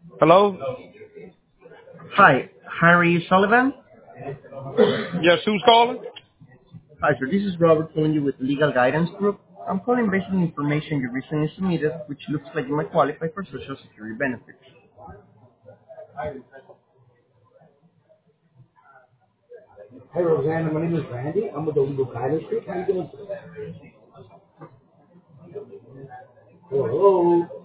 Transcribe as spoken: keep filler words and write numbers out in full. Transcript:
Hello? Hi, Harry Sullivan. Yes, who's calling? Hi, sir. This is Robert calling you with Legal Guidance Group. I'm calling based on information you recently submitted, which looks like you might qualify for Social Security benefits. Hey Rosanna, my name is Randy. I'm with the Legal Guidance Group. How you doing today? Hello.